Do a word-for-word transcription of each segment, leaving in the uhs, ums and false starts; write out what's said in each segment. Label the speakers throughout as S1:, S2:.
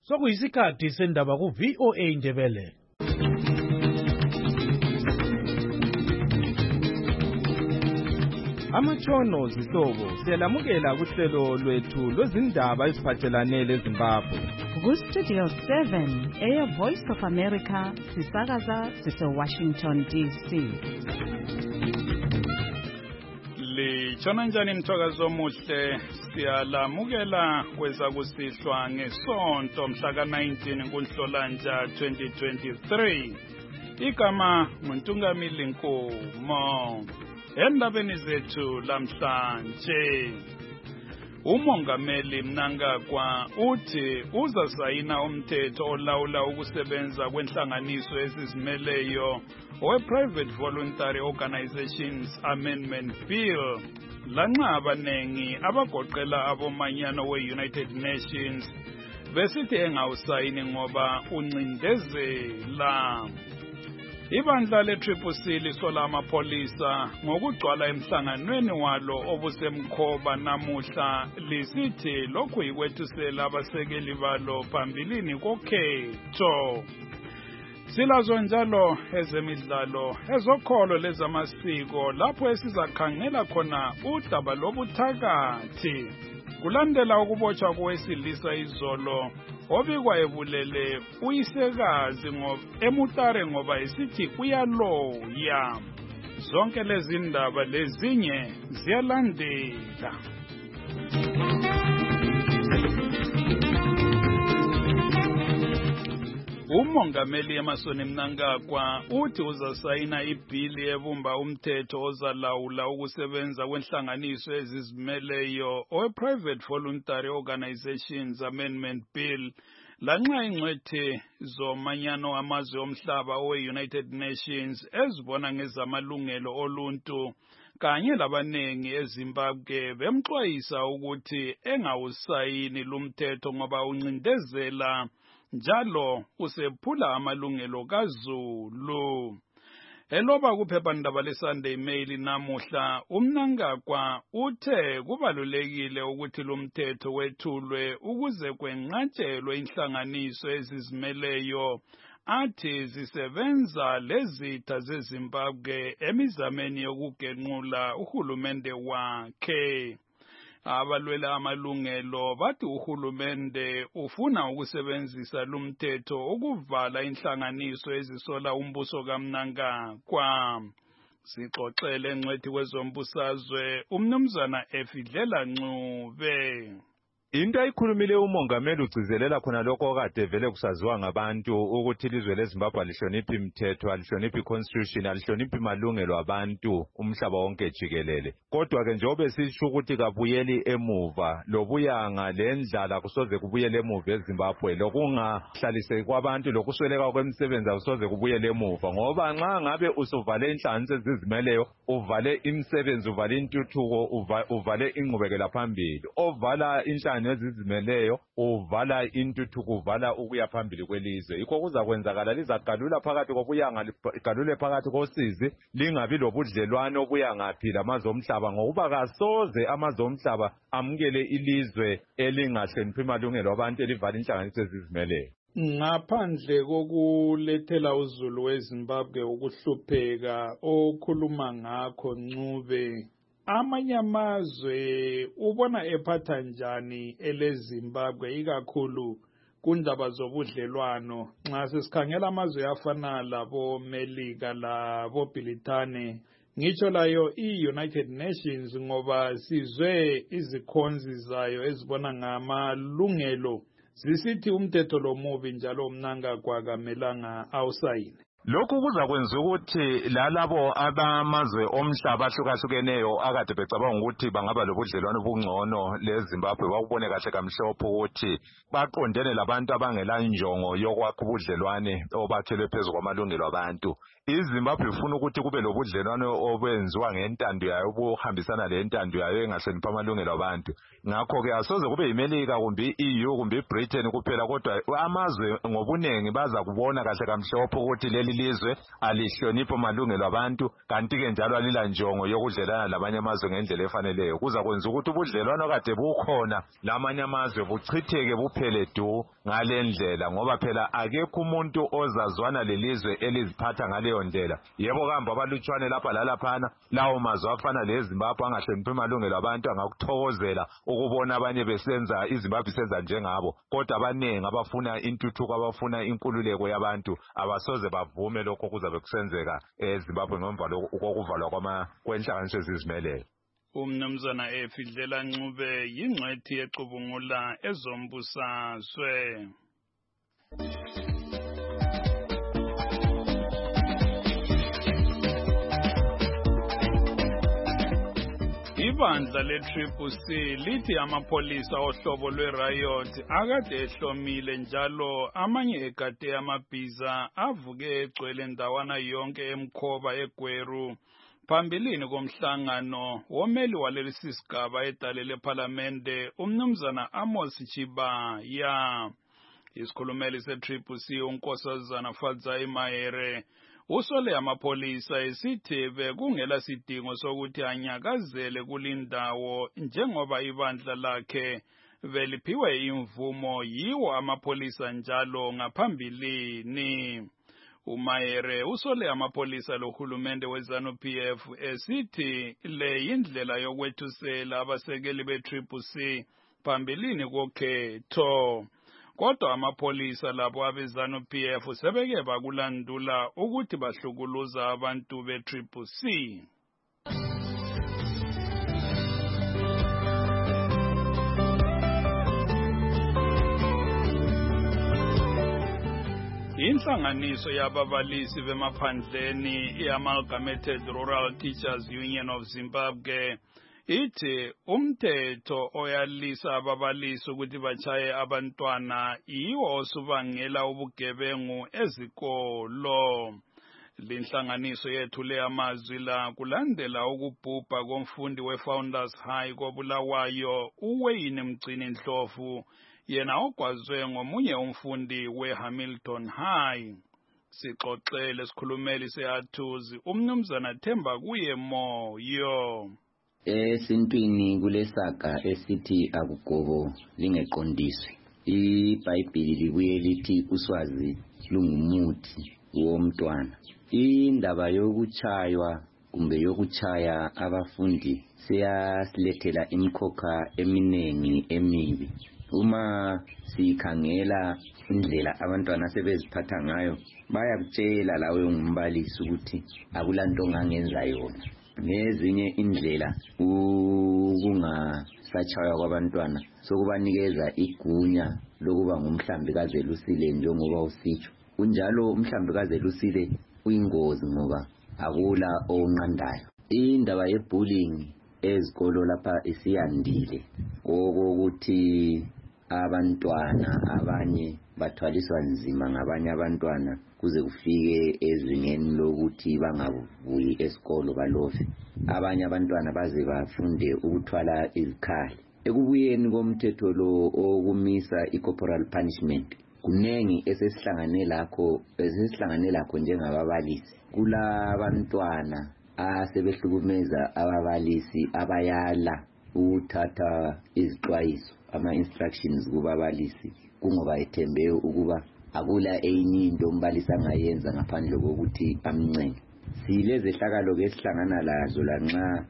S1: Sokuyisikhathi sendaba ku V O A Ndebele.
S2: Amatshono zihlobo siyalamukela kuhlelo lwethu lwezindaba eziphathelane leZimbabwe.
S3: Ku Studio seven, Air Voice of America, sisakaza sise Washington D C.
S4: Litshona njani mthakazi omuhle, siyalamukela kweza kusihlwa ngesonto mhla ka nineteen kuNhlolanja twenty twenty-three. Igama nguNtungamili Nkomo. Endabeni zethu lamhlanje, umongameli Mnangagwa uthi uzasayina umthetho olawula ukusebenza kwenhlanganiso ezizimeleyo we-Private Voluntary Organizations Amendment Bill, lanxa abanengi abagoqela abomanyano we-United Nations besithi engawusayini ngoba uncindezela. Ibandla le-Triple C lisola amapolisa ngokugcwala emhlanganweni walo obusemkhoba namuhla lisithi lokhu yikwethusela abasekeli balo phambilini kokhetho. Silazo njalo ezemidlalo, ezokholo lezamasiko lapho esizakhangela khona udaba lobuthakathi. Kulandela ukubotshwa kowesilisa izolo obikwa ebulele uyisekazi ngoba emutare ngoba isithi uyaloya. Zonke lezi ndaba lezinye ziyalandela. Umongameli Emmerson Mnangagwa uthi uzasayina ibhili ebumba umthetho ozalawula ukusebenza kwenhlanganiso ezizimeleyo we-Private Voluntary Organizations Amendment Bill, lanxa ingcwethe zomanyano amazwe omhlaba we-United Nations ezibona ngezamalungelo oluntu kanye labanengi eZimbabwe bemxwayisa ukuthi engawusayini lumthetho ngoba uncindezela njalo usephula amalungelo kaZulu. Eloba kuphephandaba leSunday Mail namuhla, uMnangagwa uthe kubalulekile ukuthi lumthetho wethulwe ukuze kwenqatshelwe inhlanganiso ezizimeleyo athi zisebenza lezitha zeZimbabwe emizameni yokugenqula uhulumende wakhe. Abalwela amalungelo bathi uhulumende ufuna ukusebenzisa lumthetho ukuvala inhlanganiso ezisola umbuso kaMnangagwa. Sixoxele ngcwethi kwezombusazwe umnumzana Efidlela Ncube.
S5: Into ayikhulumile umongameli ugcizelela khona lokho okade vele kusaziwa ngabantu ukuthi ilizwe leZimbabwe alihloniphi imithetho, alihloniphi iconstitution, alihloniphi malungelo abantu umhlaba wonke jikelele. Kodwa ke njengoba sisho ukuthi kabuyeli emuva, lobuyanga lendlala kusoze kubuyele emuva eZimbabwe, lokungahlalise kwabantu, lokusweleka kwemisebenzi akusoze kubuyele emuva, ngoba nxa ngabe usuvale inhlanganiso ezizimeleyo, uvale imisebenzi, uvale intuthuko, uvale ingqubekela phambili, ovala inhlanganiso nezizimeleyo uvala intuthuko, uvala ukuya phambili kwelizwe. Yikho kuzakwenzakala lizagalula phakathi kobuyanga, ligalule phakathi kosizi, lingabi lobudlelwane obuyangaphi lamazwe omhlaba, ngokuba kasoze amazwe omhlaba amukele ilizwe elingahloniphi amalungelo abantu elivala inhlanganiso ezizimeleyo.
S4: Ngaphandle kokulethela uZulu weZimbabwe ukuhlupheka okhuluma ngakho Ncube, amanye amazwe ubona ephatha njani eleZimbabwe ikakhulu kundaba zobudlelwano? Nxa sesikhangela amazwe afana labo Melika labo Britane, ngitsho layo i-United Nations, ngoba sizwe izikhonzi zayo ezibona ngamalungelo zisithi umthetho lo mubi njalo uMnangagwa kamelanga awusayine.
S5: Lokhu kuzakwenza ukuthi lalabo abamazwe omhlaba ahlukahlukeneyo akade becabanga ukuthi bangaba lobudlelwano obungcono leZimbabwe bakubone kahle kamhlophe ukuthi baqondene labantu abangela injongo yokwakha ubudlelwane obakhelwe phezu kwamalungelo abantu. iZimbabwe ifuna ukuthi kube lobudlelwano obenziwa ngentando yayo obuhambisana lentando yayo engahloniphi amalungelo abantu. Ngakho ke asoze kube yiMelika kumbe i-E U kumbe iBritain kuphela, kodwa amazwe ngobunengi baza kubona kahle kamhlophe ukuthi leli ilizwe alihloniphi amalungelo abantu kanti ke njalo alila njongo yokudlelana labanye amazwe ngendlela efaneleyo kuza kwenza ukuthi ubudlelwano kade bukhona lamanye amazwe buchitheke buphele du ngale ndlela ngoba phela akekho umuntu ozazwana lelizwe eliziphatha ngaleyo ndlela yebo kambe abalutshwane lapha lalaphana lawo mazwe afana leZimbabwe angahloniphi amalungelo abantu angakuthokozela ukubona abanye besenza iZimbabwe isenza njengabo kodwa abaningi abafuna intuthuko abafuna inkululeko yabantu abasoze bavume lokho kuzabe kusenzeka eZimbabwe ngemva kokuvalwa kwama kwenhlanganiso ezizimeleyo.
S4: Umnumzana Efidlela Ncube yingcwethi yecubungula ezombusazwe. Ibandla le-Triple C lithi amapolisa ohlobo lwe-riot akade ehlomile njalo amanye egade amabhiza avuke egcwele ndawana yonke emkhoba eGweru phambilini komhlangano womeli walesi sigaba edale lephalamende umnumzana Amos Chibaya. Isikhulumeli se-Triple C uNkosazana Fadzai Mahere usole amapolisa esithi bekungela sidingo sokuthi anyakazele kulindawo njengoba ibandla lakhe beliphiwe imvumo yiwo amapolisa njalo ngaphambilini. Umayere usole amapolisa lohulumende weZanu-P F esithi le yindlela yokwethusela abasekeli be-Triple C phambilini kokhetho. Kodwa amapolisa labo abeZanu-P F sebeke bakulandula ukuthi bahlukuluza abantu be-Triple C. Inhlanganiso yababalisi bemaphandleni i-Amalgamated Rural Teachers Union of Zimbabwe ithi umthetho oyalisa ababalisi ukuthi bachaye abantwana yiwo osubangela ubugebengu ezikolo. Linhlanganiso yethule amazwi la kulandela ukubhubha komfundi we-Founders High koBulawayo uWayne Mgcini Ndlovu yena ogwazwe ngomunye umfundi we-Hamilton High. Sixoxele sikhulumeli se-Athuzi umnumzana Themba kuye moyo.
S6: Esintwini kulesaga esithi akugobo lingeqondiswe. IBhayibheli libuye lithi uswazi lungumuthi womntwana. Indaba yokuchaywa kumbe yokuchaya abafundi siyasilethela imkhokha eminengi emibi. Uma sikhangela indlela abantwana sebeziphatha ngayo bayakutshela lawe ngumbalisi ukuthi akulanto ongangenza yona. Nezinye indlela ukungasatshaywa kwabantwana sokubanikeza igunya lokuba ngumhlambi kaZelusile njengoba usitsho. Kunjalo umhlambi kaZelusile uyingozi ngoba akula onqandayo. Indaba yebullying ezikolo lapha isiyandile okokuthi abantwana abanye bathwaliswa nzima ngabanye abantwana kuze kufike ezingeni lokuthi bangabuyi esikolo balofe. Abanye abantwana baze bafunde ukuthwala izikhali. Ekubuyeni komthetho lo okumisa i-corporal punishment kunengi esesihlangane lakho esesihlangane lakho njengababalisi. Kulabantwana asebehlukumeza ababalisi abayala uthatha izixwayiso ama-instructions kubabalisi kungoba ethembe ukuba akula enye into umbalisi angayenza ngaphandle kokuthi amncenge. Silezehlakalo ke sihlangana lazo lanxa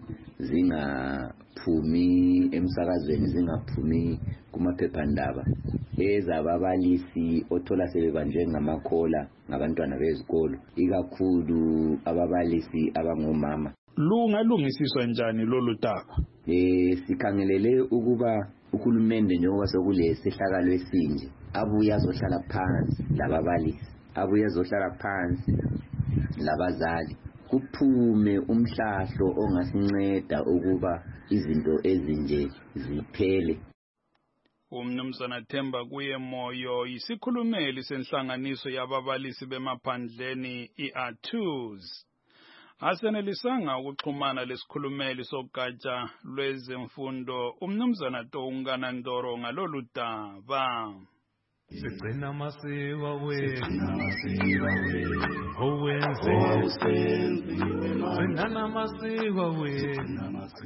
S6: zingaphumi emsakazweni zingaphumi kumaphephandaba ezababalisi othola sebebanjwe ngamakhola ngabantwana bezikolo ikakhulu ababalisi abangomama.
S4: Lungalungisiswa njani lolu daba?
S6: Eh sikhangelele ukuba uhulumende njengoba sokulesehlakalo esinje abuya azohlala phansi lababalisi abuya azohlala phansi labazali kuphume umhlahlo ongasinceda ukuba izinto ezinje ziphele.
S4: Umnumzana Themba kuye moyo isikhulumeli senhlanganiso yababalisi bemaphandleni i-Athuzi. Asenelisanga ukuxhumana lesikhulumeli sogatsha lwezemfundo umnumzana Toungana Ndoro ngalolu daba.
S7: sigcina amasiko wethu owenze sigcina amasiko wethu.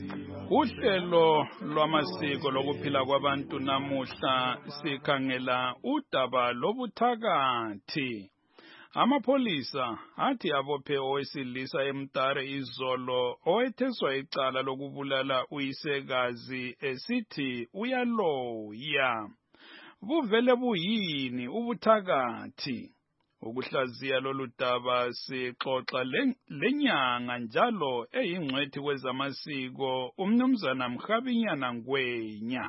S4: Uhlelo lwamasiko lokuphila kwabantu namuhla sikhangela udaba lobuthakathi. Amapholisa athi abophe owesilisa eMtare izolo owetheswa icala lokubulala uyisekazi esithi uyaloya. Buvele buyini ubuthakathi? Ukuhlaziya lolu daba sixoxa lenyanga njalo eyingcwethi kwezamasiko umnumzana Mkhabinyana Ngwenya.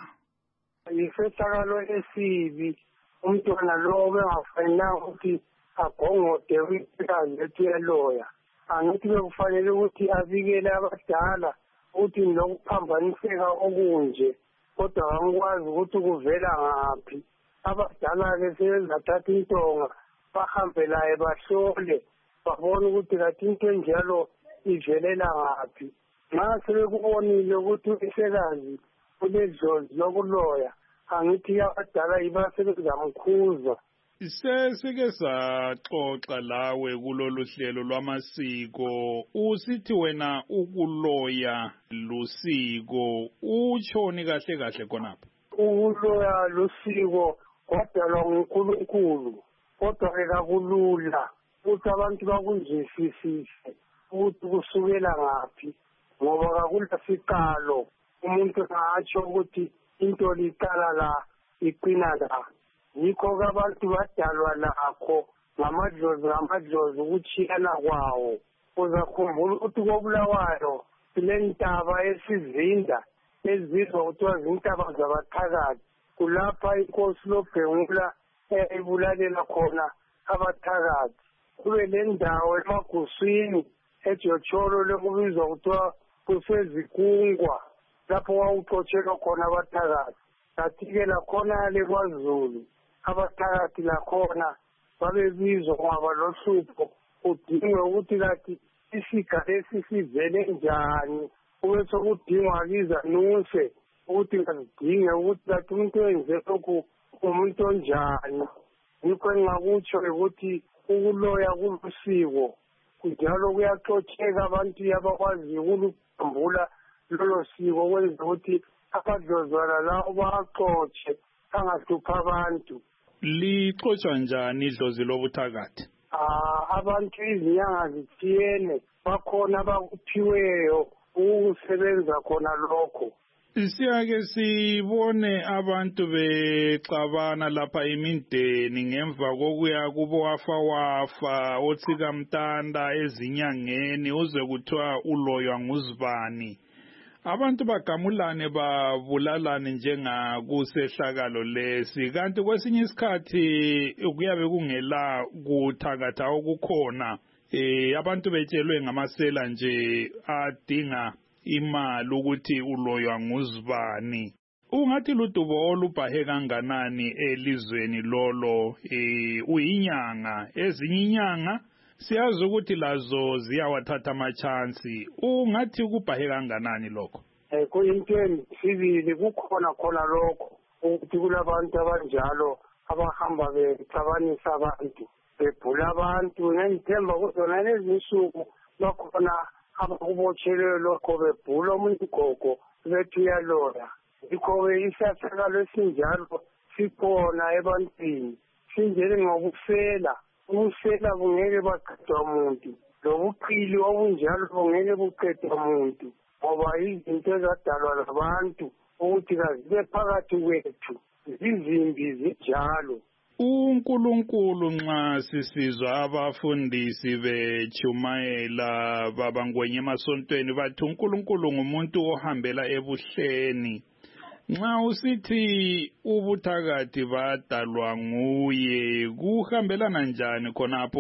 S8: Isehlakalo esibi umntwana lo bengafanele ukuthi agongode uyisekazi ethi eloya. Angithi bekufanele ukuthi abikele abadala ukuthi lokuphambaniseka okunje. Kodwa angikwazi ukuthi kuvela ngaphi. Abadala-ke sebezathatha intonga bahambe laye bahlole babone ukuthi kathi into enjalo ivelela ngaphi. Nxa sebekubonile ukuthi uyisekazi unedlozi lokuloya, angithi abadala yiba sebezamkhuza.
S4: Sesike saxoxa lawe kulolu hlelo lwamasiko. Usithi wena ukuloya lusiko, utshoni kahle kahle khonapha?
S8: Ukuloya lusiko kwadalwa nguNkulunkulu, kodwa ke kakulula ukuthi abantu bakuzwisisise ukuthi kusukela ngaphi, ngoba kakulasiqalo umuntu angatsho ukuthi into liqala la iqina la. Yikho-ke abantu badalwa lakho ngamadlozi ngamadlozi ukutshiyana kwawo. Uzakhumbula ukuthi koBulawayo silentaba esizinda ezizwa kuthiwa zintaba zabathakathi. Kulapha inkosi loBhengula eyayibulalela khona abathakathi. Kube le ndawo emaguswini eJotsholo lekubizwa kuthiwa kusezikungwa lapho kwawuxotshelwa khona abathakathi. Kathi-ke lakhona le kwaZulu abathakathi lakhona babebizwa ngoba lohlupho kudingwe ukuthi kathi isiga lesi sivele njani, kube sokudingwa kizanuse ukuthi ngazidinge ukuthi kathi umuntu oyenze lokhu umuntu onjani. Yikho engingakutsho ukuthi ukuloya kulusiko, njalo kuyaxotsheka abantu abakwaziyo ukukhumbula lolo siko kwenza ukuthi abadlozwana lawo baxotshe angahlupha abantu.
S4: Lixotsha njani idlozi lobuthakathi?
S8: Ah, abantu izinyanga zithiyene bakhona abakuphiweyo ukusebenza khona lokho.
S4: Siyake sibone abantu bexabana lapha imindeni ngemva kokuya kubo wafa wafa othika mtanda ezinyangeni uze kuthiwa uloywa nguzibani. Abantu bagamulane babulalane njengakusehlakalo lesi, kanti kwesinye isikhathi kuyabe kungela kuthakatha okukhona. Eh abantu betshelwe ngamasela nje adinga imali ukuthi uloywa nguzibani. Ungathi ludubo olubhahe kanganani elizweni lolo, eh uyinyanga, ezinye inyanga siyazi ukuthi lazo ziyawathatha amachansi. Ungathi kubhahe kanganani lokho?
S8: Eh kuyinto emibili kukhona khona lokho ukuthi kulabantu abanjalo abahamba bexabanisa abantu bebhula abantu. Ngithemba kuzona lezi insuku bakhona abakubotshelwe lokho bebhula umuntu gogo bethi uyaloya. Yikho-ke isahlakalo esinjalo sikhona ebantwini, sinjele ngokufela. Ubufela bungeke baqedwa umuntu, lobuqili obunjalo bungeke buqedwa umuntu, ngoba izinto ezadalwa labantu ukuthi kazibe phakathi kwethu zizimbi zinjalo.
S4: uNkulunkulu nxa sisizwa abafundisi bechumayela babangwenye emasontweni bathi uNkulunkulu ngumuntu ohambela ebuhleni. Nxa usithi ubuthakathi badalwa nguye, kuhambelana njani khonapho?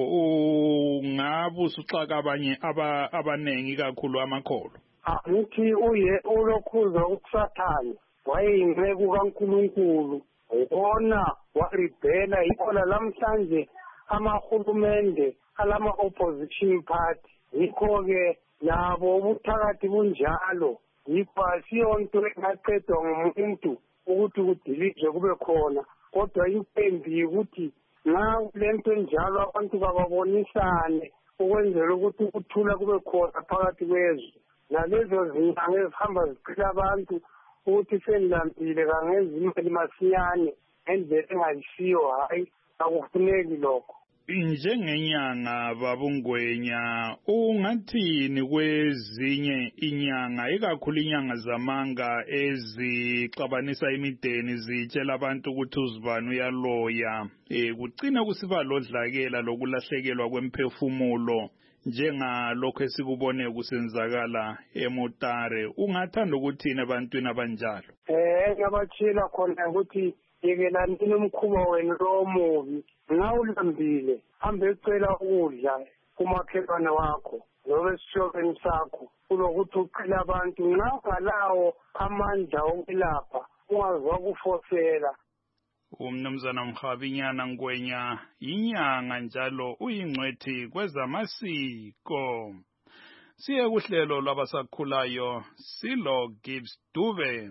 S4: Ungabusuxaka abanye abanengi kakhulu amakholwa.
S8: Angithi uye ulokhuza ukusathana wayeyinceku kaNkulunkulu, ubona waribhela. Yikho lamhlanje amahulumende alama-opposition party, yikho-ke labo ubuthakathi bunjalo. Yikho asiyonto engaqedwa ngumuntu ukuthi kudilizwe kube khona kodwa impembi ukuthi nxa kulento enjalo abantu kababonisane ukwenzela ukuthi ukuthula kube khona phakathi kwezwe nalezo zinyanga ezihamba ziqila abantu ukuthi senilambile kangenza imali masinyane ngendlela engayisiyo, hhayi akufuneki lokho.
S4: Njengenyanga babungwenya ungathini kwezinye inyanga ikakhulu inyanga zamanga ezixabanisa imideni zitshela abantu ukuthi uzibani uyaloya eh kucina kusiba lodlakela lokulahlekelwa kwemphefumulo njengalokho esikubone kusenzakala eMutare. Ungathanda ukuthini ebantwini abanjalo?
S8: Eh ngiyabachila khona ukuthi yekelani umkhuba wenu lo mubi. Nxa ulambile hambe ecela ukudla kumakhelwane wakho noma esishobeni sakho kulokuthi uqila abantu. Nxa ungalawo amandla okulapha ungazwa kufosela.
S4: Umnumzana Mkhabinyana Ngwenya inyanga njalo uyingcwethi kwezamasiko. Siye kuhlelo lwabasakhulayo Silo Gibbs Dube.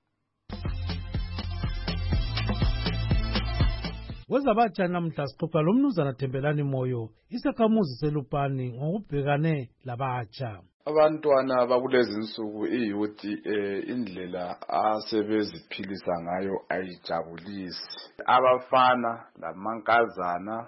S1: Kwezabatsha namhla sixoxa lo mnumzana Thembelani Moyo isakhamuzi selupani ngokubhekane labatsha.
S9: Abantwana bakulezi insuku iyuthi eh indlela asebeziphilisa ngayo ayijabulisi. Abafana lamankazana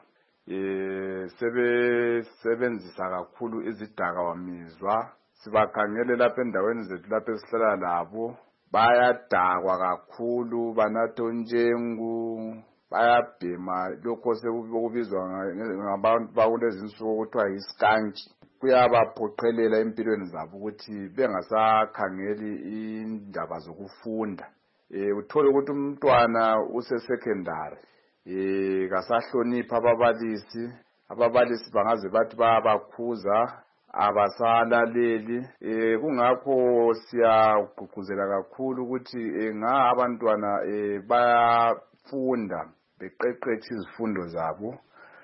S9: eh sebesebenzisa kakhulu izidakamizwa. Sibakhangele lapha endaweni zethu lapha esihlala labo bayadakwa kakhulu, banatha njengu, bayabhema lokho sekubizwa ngabantu bakulezi insuku kuthiwa yiskanki. Kuyabaphoqelela empilweni zabo ukuthi bengasakhangeli indaba zokufunda. Eh uthola ukuthi umntwana use secondary eh kasahlonipha ababalisi, ababalisi bangaze bathi bayabakhuza abasalaleli. Eh kungakho siyagqugquzela kakhulu ukuthi nga abantwana eh bayafunda beqeqetshe izifundo zabo.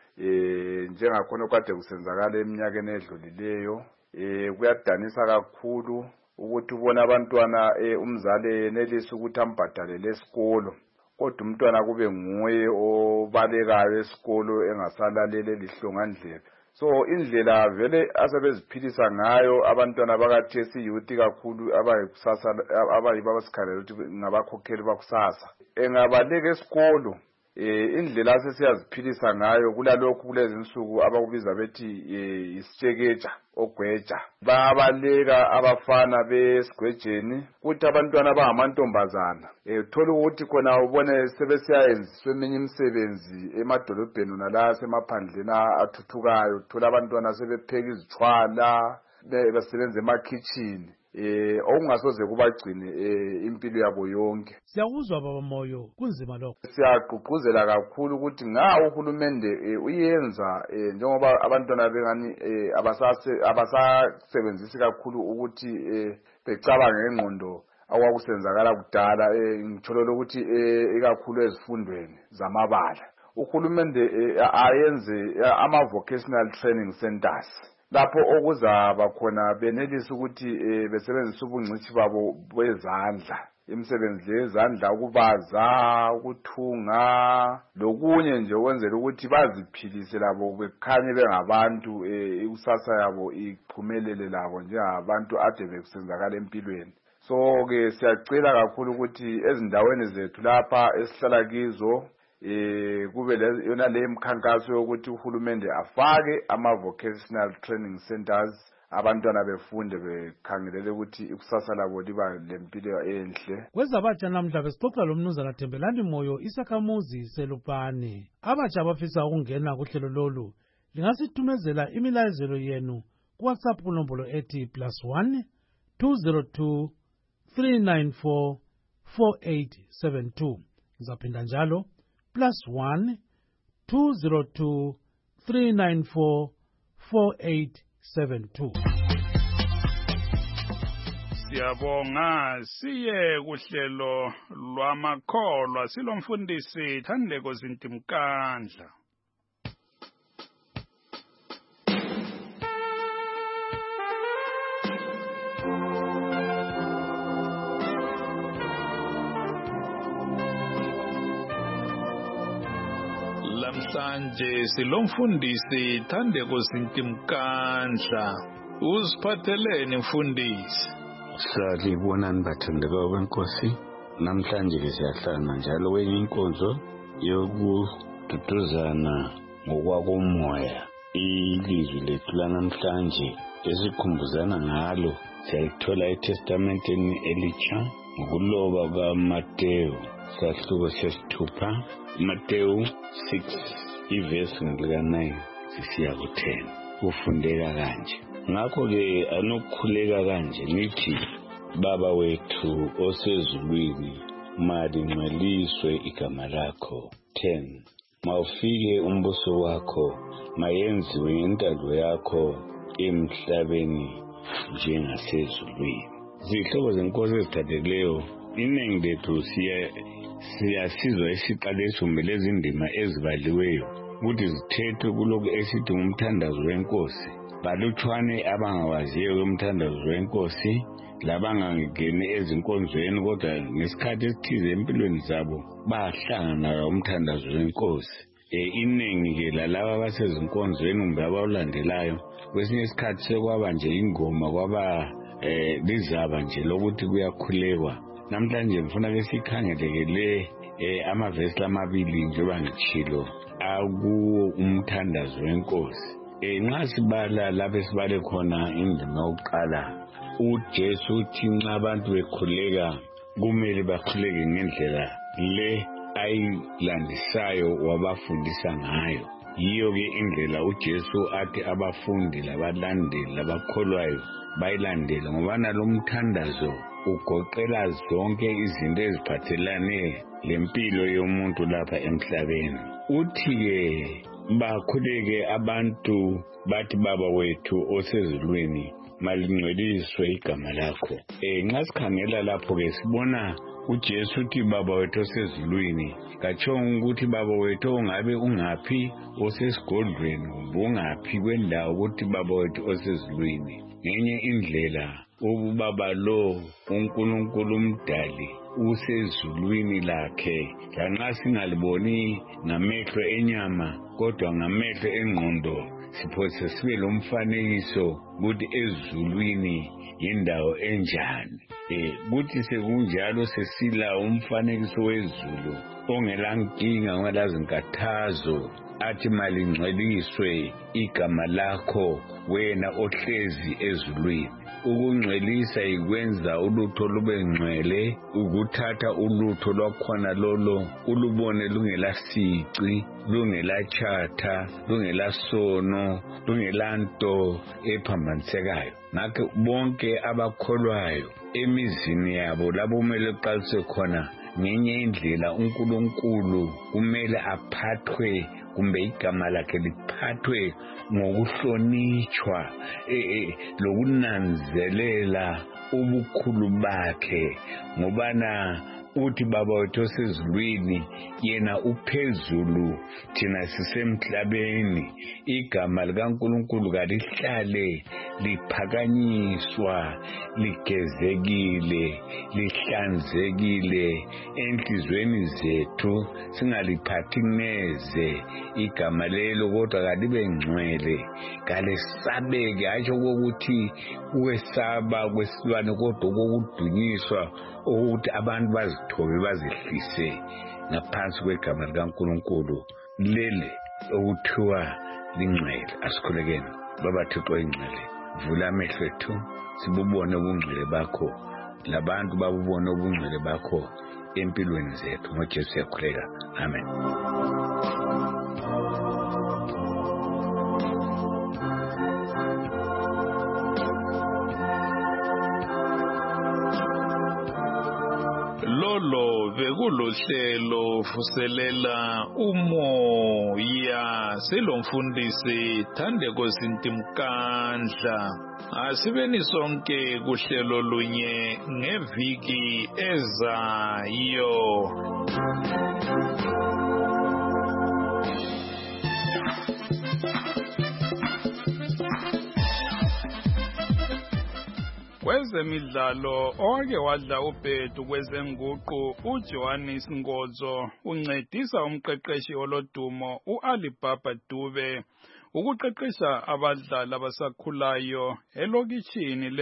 S9: Eh njengakhona kade kusenzakala eminyakeni edlulileyo. Eh kuyadanisa kakhulu ukuthi ubona abantwana umzali enelisa ukuthi ambhadalele esikolo kodwa umntwana kube nguye obalekayo esikolo engasalalele lihlongandlebe. So indlela vele asebeziphilisa ngayo abantwana bakathesi youth kakhulu abayikusasa abayiba basikhalela ukuthi ngabakhokheli bakusasa engabaleka esikolo. Eh indlela sesiyaziphilisa ngayo kulalokho kulezi insuku abakubiza bethi isitshekeja ogweja. Babaleka abafana besigwejeni kuthi abantwana abangamantombazana eh uthola ukuthi khona ubone sebesiyayenziswa eminye imisebenzi emadolobheni nala semaphandleni athuthukayo. Uthola abantwana sebepheka izithwala besebenza emakitchen. Eh okungasoze kubagcine eh impilo yabo yonke.
S1: Siyakuzwa baba Moyo kunzima lokho.
S9: Siyagqugquzela kakhulu ukuthi nga uhulumende uyenza njengoba abantwana bengani abasase abasasebenzisi kakhulu ukuthi becabange ngqondo akwakusenzakala kudala. Ngithola ukuthi ikakhulu ezifundweni zamabala uhulumende ayenze ama vocational training centers lapho okuzaba khona benelisa ukuthi besebenzisa ubungcithi babo bezandla, imisebenzi yezandla, ukubaza, ukuthunga lokunye nje ukwenzela ukuthi baziphilise labo bekhanye bengabantu ikusasa yabo iphumelele labo njengabantu ade bekusenzakala empilweni. So ke siyacela kakhulu ukuthi ezindaweni zethu lapha esihlala kizo eh kube yona le mkhankaso yokuthi uhulumende afake ama vocational training centers abantwana befunde bekhangelele ukuthi ikusasa labo liba lempilo enhle.
S1: Kwezabatsha namhla besixoxa lo mnumzana Thembelani Moyo isakhamuzi selupane. Abatsha abafisa ukungena kuhlelo lolu lingasithumezela imilayezelo yenu ku WhatsApp kunombolo ethi plus one two zero two three nine four four eight seven two. Ngizaphinda njalo plus one two zero two three nine four four eight seven two.
S4: Siyabonga siye kuhlelo lwamakholwa silomfundisi Thandeko Zintimkandla. lamhlanje silomfundisi Thandeko Zintimkandla. Uziphatheleni mfundisi?
S10: Salibonani bathandeka benkosi. Namhlanje ke siyahlangana njalo kwenye inkonzo yokududuzana ngokwakomoya. Ilizwi lethu lanamhlanje esikhumbuzana ngalo siyalithola eTestamenteni Elitsha ngokuloba kaMateyu sahluko sesithupha, Mateyu six ivesi ngilika nine sisiya ku ten. Kufundeka kanje. Ngakho ke anokukhuleka kanje nithi, Baba wethu osezulwini, malingcweliswe igama lakho. ten. Mawufike umbuso wakho, mayenziwe ngentando yakho emhlabeni njengasezulwini. Zihlobo zenkosi ezithathekileyo, iningi lethu siyasizwa isiqalo esivumele izindima ezibaliweyo ukuthi zithethwe kulokhu esithi ngumthandazo wenkosi. Balutshwane abangawaziyo umthandazo wenkosi, labangangeni ezinkonzweni kodwa ngesikhathi esithize empilweni zabo bahlangana umthandazo wenkosi. E iningi ke lalaba basezinkonzweni kumbe abawulandelayo, kwesinye isikhathi sekwaba nje ingoma, kwaba eh lizaba nje lokuthi kuyakhulekwa. Namhlanje ngifuna ke sikhangelekele eh amavesi amabili njengoba ngitshilo aku umthandazo wenkosi. Eh nxa sibala lapho sibale khona indima yokuqala, uJesu uthi nxa abantu bekhuleka kumele bakhuleke ngendlela le ayilandisayo wabafundisa ngayo. Yiyo ke indlela uJesu athi abafundi labalandeli labakholwayo bayilandele, ngoba nalomthandazo ugoqela zonke izinto eziphathelane lempilo yomuntu lapha emhlabeni. Uthi ke bakhuleke abantu bathi, Baba wethu osezulwini, malingcweliswe igama lakho. Eh nxa sikhangela lapho ke sibona uJesu uthi Baba wethu osezulwini, kachonga ukuthi Baba wethu ongabe ungaphi, osesigodlweni kumbe ungaphi kwendawo, ukuthi Baba wethu osezulwini. Ngenye indlela ubaba lo uNkulunkulu umdali usezulwini lakhe, lanxa singaliboni ngamehlo enyama kodwa ngamehlo engqondo siphose sibe lomfanekiso ukuthi ezulwini yindawo enjani. Eh kuthi sekunjalo sesila umfanekiso wezulu ongela nkinga ongela zinkathazo, athi malingcweliswe igama lakho wena ohlezi ezulwini. Ukungcwelisa ikwenza ulutho lube ngcwele, ukuthatha ulutho lwakhona lolo ulubone lungela sici, lungela chatha, lungela sono, lungela nto ephambanisekayo. Ngakho bonke abakholwayo emizini yabo labo kumele kuqalise khona ngenye indlela uNkulunkulu kumele aphathwe kumbe igama lakhe liphathwe ngokuhlonitshwa eh lokunanzelela ubukhulu bakhe, ngobana uthi Baba wethu osezulwini yena uphezulu thina sisemhlabeni. Igama likaNkulunkulu kalihlale liphakanyiswa, ligezekile, lihlanzekile enhlizweni zethu, singaliphathi neze igama lelo kodwa kalibe ngcwele, kalesabeke, hatsho ukuthi ukwesaba kwesilwane kodwa kokudunyiswa ukuthi abantu bazithobe bazihlise ngaphansi kwegama likaNkulunkulu lele okuthiwa lingcwele. Asikhulekeni. Baba Thixo ingcwele, vula amehlo ethu sibubone ubungcwele bakho, labantu babubone ubungcwele bakho empilweni zethu. NgoJesu siyakhuleka. Amen.
S4: Lolo bekulohlelo vuselela umoya silomfundisi Thandeko Zintimkandla. Asibeni sonke kuhlelo lunye ngeviki ezayo. kwezemidlalo owake wadla ubhedu kwezenguqu uJohannes Ngozo uncedisa umqeqeshi olodumo uAlibaba Dube ukuqeqesha abadlali abasakhulayo elokishini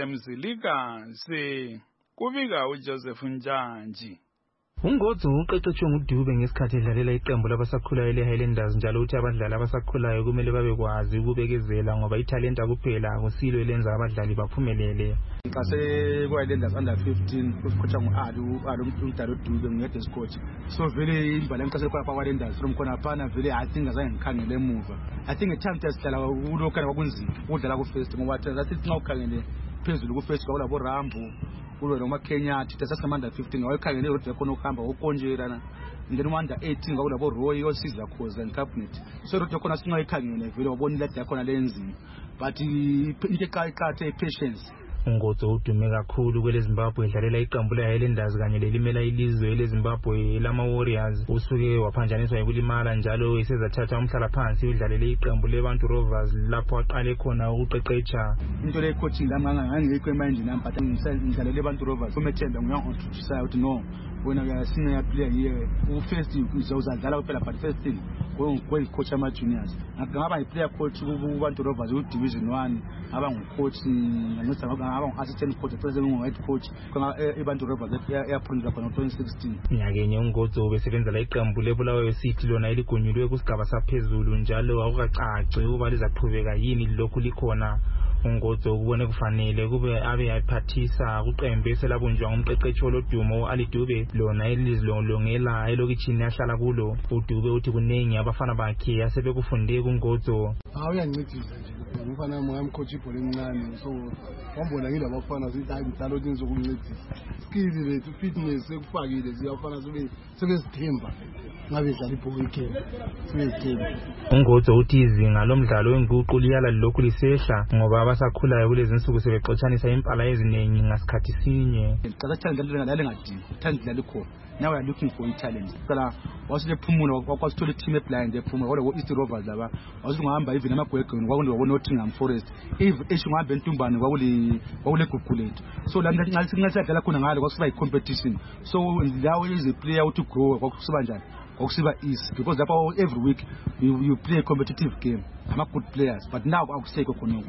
S4: leMzilikazi. Kubika uJoseph Njanji.
S11: Ungozo uqeqeshwe nguDube ngesikhathi edlalela iqembu labasakhulayo leHighlanders njalo uthi abadlali abasakhulayo kumele babekwazi ukubekezela ngoba italenta kuphela akusilo elenza abadlali baphumelele.
S12: Xa sekwayilanders under fifteen ucoacha nguAlu uAlu umdala uDube ngiyede coach. So vele imbali emxase kwa kwaLanders from khona phana vele I think azange ngikhangele emuva. I think ithanda esihlala kulokho kana kwakunzima udlala ku first ngoba thathi nxa ukhangele phezulu ku first kwalabo Rambo kulo noma Kenya thitha sasamanda fifteen wayekhangele iroad khona ukuhamba ukonjerana ngene under eighteen kwakulabo Roy yosiza khoza and cabinet so iroad khona singayikhangele vele wabona ilada khona lenzima but into eqaqathe patience.
S11: Ngozo udume kakhulu kwele Zimbabwe edlalela iqembu leHighlanders kanye lelimela ilizwe leZimbabwe lama Warriors. Usuke waphanjaniswa ukulimala njalo esezathatha umhlala phansi udlalele iqembu leBantu Rovers lapho aqale khona ukuqeqesha.
S12: Into le coaching lamanga ngangikho manje namba ngidlalele eBantu Rovers kumethemba ngiyangothusisa ukuthi no wena uyasina ya player here u first uzadlala kuphela but first thing ngoyi coach ama juniors ngaba iplayer coach kuBantu Rovers u division one aba ngucoach ngicabanga aba ngu-assistant coach president ngu-head coach eBantu Rovers eyaphunzisa khona twenty sixteen.
S11: Nyakenye uNgozo ubesebenza la iqembu leBulawayo City lona eligunyulwe kusigaba saphezulu njalo akukacaci ukuba lizaqhubeka yini lokhu likhona. Ungozo ukubone kufanele kube abe ayiphathisa kuqembu eselabunjwa ngumqeqeshi olodumo uAlidube lona elizilongela elokishini yahlala kulo. UDube uthi kunengi abafana bakhe asebekufunde kuNgozo.
S13: Ah uyancedisa nje umfana wami coach ibhola encane so wambona ngilabafana sithi hayi ngidlala ukuthi ngizokuncedisa skill lethu fitness sekufakile siyafana sibe sebesithemba ngabe dlala ibhola ikhe siyethemba.
S11: Ungozo uthi izinga lomdlalo wenguqu liyala lokhu lisehla ngoba abasakhulayo kulezi insuku sebexotshanisa impala eziningi ngasikhathi sinye.
S12: Qala thanda ngale ngadingi thanda dlala khona now we are looking for talent. Qala wasile phumula wakwasithola team eblind ephumula kodwa East Rovers laba wasingahamba even amagwegweni kwakunde wabona Nottingham Forest if eshingahamba entumbane kwakuli kwakule gugulethu so la ngathi ngasadlala khona ngalo kwasiba i competition so lawo is a player to grow kwakusiba njani kwakusiba is because lapha every week you, you play a competitive game ama good players but now akusekho khona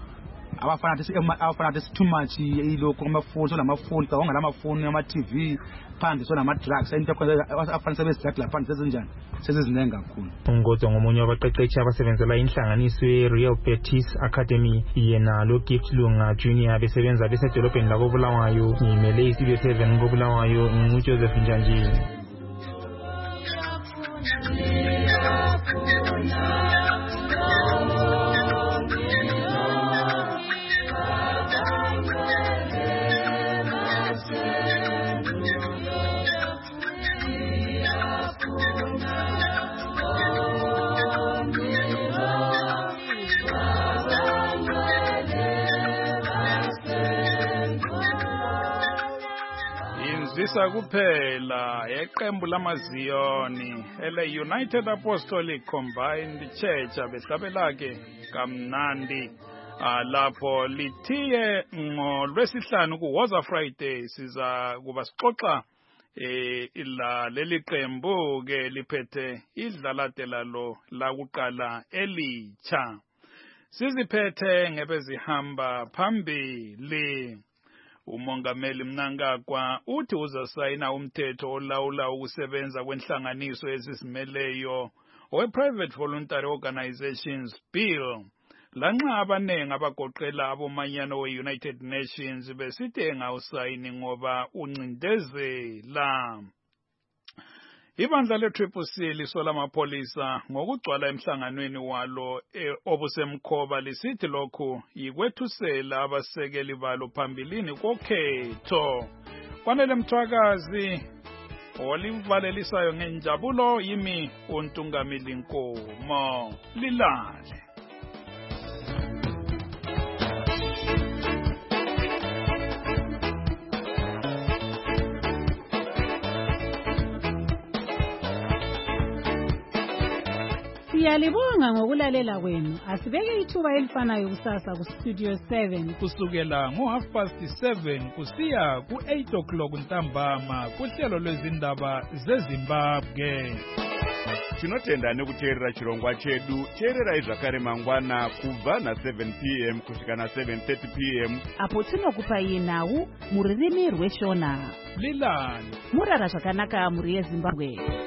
S12: abafana athi abafana athi too much ilokho amafoni so namafoni kawanga lamafoni ama T V phandle so nama drugs into afana sebezidla phandle sezinjani sezizinenga kakhulu.
S11: Ungozo ngomunye wabaqeqeshi abasebenzela inhlanganiso yeReal Betis Academy yena lo Gift Lunga Junior besebenza besedolobheni lako Bulawayo ngimele isibhe seven ko Bulawayo nguJoseph Njanji.
S4: Visa kuphela eqembu lamaZiyoni ele United Apostolic Combined Church abehlabelake kamnandi lapho lithiye ngolwesihlanu ku Woza Friday siza kuba sixoxa eh ila leli qembu ke liphethe idlalate lalo la kuqala elicha siziphethe ngebezihamba phambili. Umongameli Mnangagwa uthi uzasayina umthetho olawula ukusebenza kwenhlanganiso ezizimeleyo we-Private Voluntary Organizations Bill. Lanxa abanengi abagoqela abomanyano we-United Nations besithi engawusayini ngoba uncindezela. Ibandla le-Triple C lisola amapholisa ngokugcwala emhlanganweni walo obusemkhoba lisithi lokhu yikwethusela abasekeli balo phambilini kokhetho. Kwanele Mthwakazi olivalelisayo ngenjabulo yimi uNtungamili Nkomo lilale.
S14: Siyalibonga ngokulalela kwenu. Asibeke ithuba elifanayo kusasa ku Studio seven
S4: kusukela ngo half past seven kusiya ku eight o'clock ntambama kuhlelo lwezindaba zeZimbabwe.
S15: Tinotenda nekuteerera chirongwa chedu. Teerera zvakare mangwana kubva na seven p m kusvika na seven thirty p m
S3: apo tinokupa iye nhau muririmi rweshona.
S4: Lilani
S3: Murara zvakanaka muri yeZimbabwe.